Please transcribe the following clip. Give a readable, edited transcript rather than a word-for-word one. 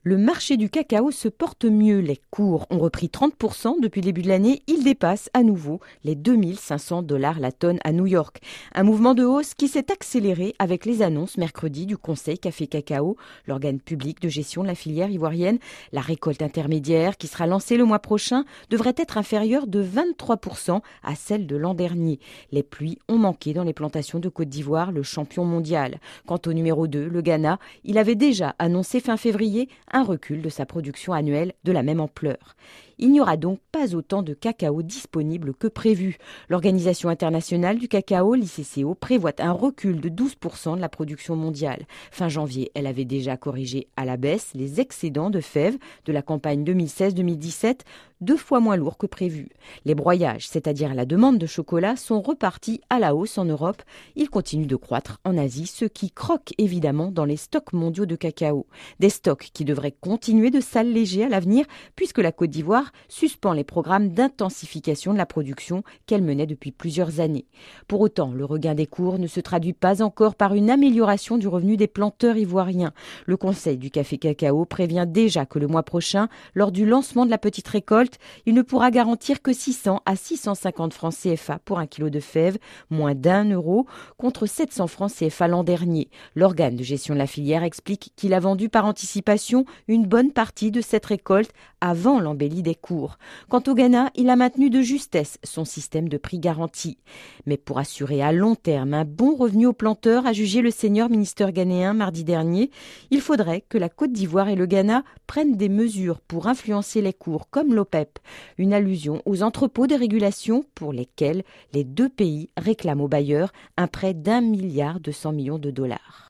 Le marché du cacao se porte mieux. Les cours ont repris 30% depuis le début de l'année. Ils dépassent à nouveau les 2500$ la tonne à New York. Un mouvement de hausse qui s'est accéléré avec les annonces mercredi du Conseil Café Cacao, l'organe public de gestion de la filière ivoirienne. La récolte intermédiaire qui sera lancée le mois prochain devrait être inférieure de 23% à celle de l'an dernier. Les pluies ont manqué dans les plantations de Côte d'Ivoire, le champion mondial. Quant au numéro 2, le Ghana, il avait déjà annoncé fin février un recul de sa production annuelle de la même ampleur. Il n'y aura donc pas autant de cacao disponible que prévu. L'Organisation internationale du cacao, l'ICCO, prévoit un recul de 12% de la production mondiale. Fin janvier, elle avait déjà corrigé à la baisse les excédents de fèves de la campagne 2016-2017, 2 fois moins lourds que prévu. Les broyages, c'est-à-dire la demande de chocolat, sont repartis à la hausse en Europe. Ils continuent de croître en Asie, ce qui croque évidemment dans les stocks mondiaux de cacao. Des stocks qui devraient continuer de s'alléger à l'avenir puisque la Côte d'Ivoire suspend les programmes d'intensification de la production qu'elle menait depuis plusieurs années. Pour autant, le regain des cours ne se traduit pas encore par une amélioration du revenu des planteurs ivoiriens. Le Conseil du café cacao prévient déjà que le mois prochain, lors du lancement de la petite récolte, il ne pourra garantir que 600 à 650 francs CFA pour un kilo de fèves, moins d'1 € contre 700 francs CFA l'an dernier. L'organe de gestion de la filière explique qu'il a vendu par anticipation une bonne partie de cette récolte avant l'embellie des cours. Quant au Ghana, il a maintenu de justesse son système de prix garanti. Mais pour assurer à long terme un bon revenu aux planteurs, a jugé le senior ministre ghanéen mardi dernier, il faudrait que la Côte d'Ivoire et le Ghana prennent des mesures pour influencer les cours, comme l'OPEP, une allusion aux entrepôts de régulation pour lesquels les deux pays réclament aux bailleurs un prêt d'1,2 milliard.